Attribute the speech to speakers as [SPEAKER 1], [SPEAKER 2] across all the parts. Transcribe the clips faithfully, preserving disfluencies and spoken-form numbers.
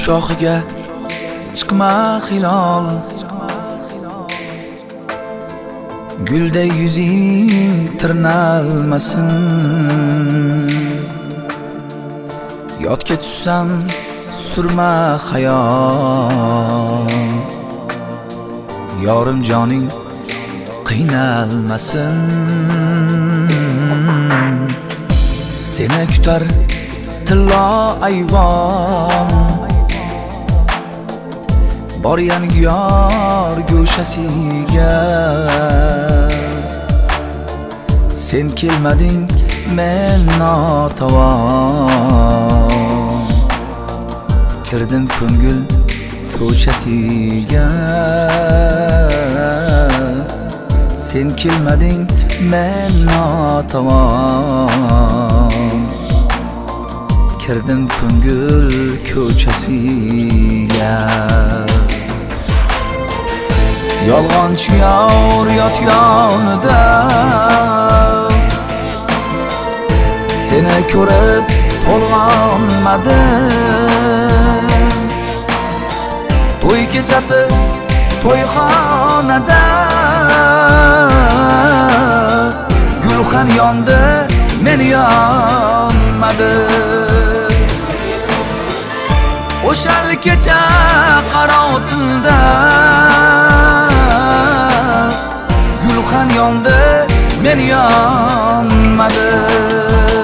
[SPEAKER 1] shoxiga chiqma hilol, gulday yuzing tirnalmasin. Yodga tushsam surma xayol, yorim joning qiynalmasin. Seni kutar tillo ayvon, bor yangi yor go'shasiga. Sen kelmading men notavon, kirdim ko'ngil ko'chasiga. Sen kelmading men notavon, kirdim ko'ngil ko'chasiga. Yolg'onchi yor yot yonida, seni ko'rib to'lg'onmadim. To'y kechasi to'yxonada, gulxan yondi men yonmadim. O'shal kecha qaro tunda, gulxan yondi men yonmadim.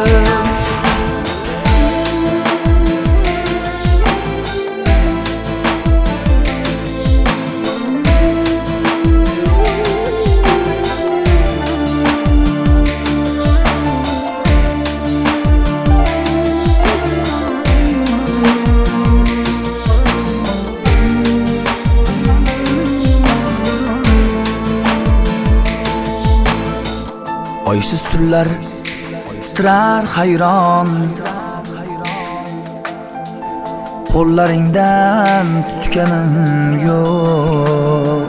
[SPEAKER 1] Oysiz tunlar titrar hayron, qo'llaringdan tutganim yo'q.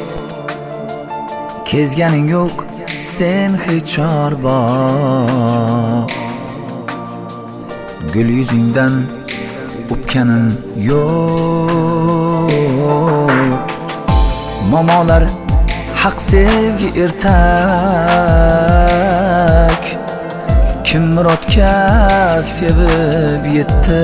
[SPEAKER 1] Kezganing yo'q sen hech chorbog, gul yuzingdan o'pganim yo'q. Momolar haq sevgi ertak, kim murodga sevib yetdi.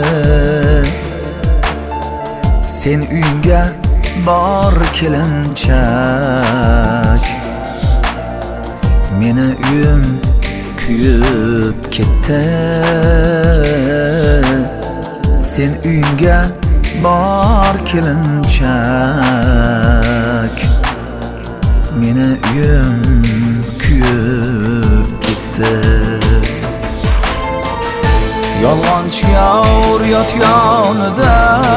[SPEAKER 1] Sen uyingga bor kelinchak, meni uyim kuyib ketdi. Sen uyingga bor kelinchak, meni uyim kuyib ketdi. Yolg'onchi yor yot yonida,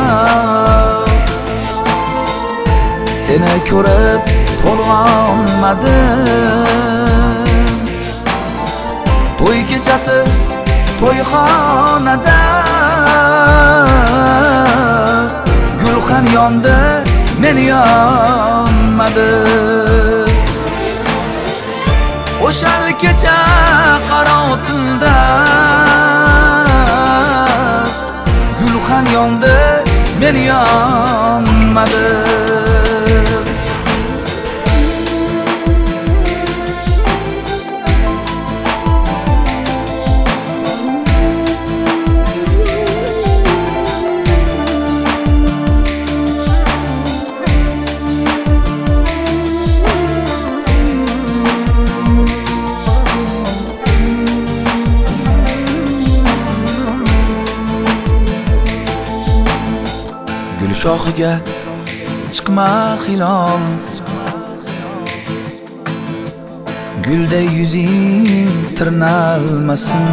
[SPEAKER 1] seni ko'rib to'lg'onmadim. To'y kechasi to'yxonada, gulxan yondi men yonmadim. O'shal kecha qaro tunda, gulxan yondi men yonmadim. Gul shoxiga chiqma hilol, gulday yuzing tirnalmasin.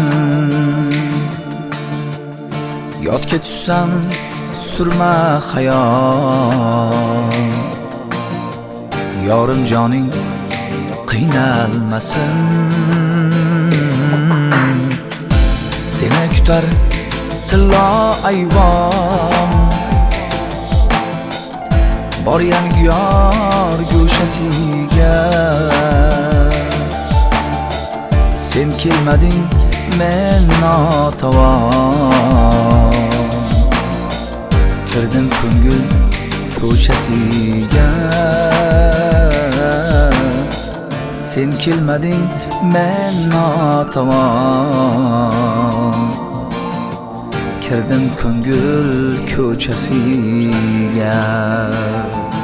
[SPEAKER 1] Yodga tushsam surma xayol, yorim joning qiynalmasin. Seni kutar tillo ayvon, bor yangi yor go'shasiga. Sen kelmading men notavon, kirdim ko'ngil ko'chasiga. Sen kelmading men notavon, kirdim ko'ngil ko'chasiga.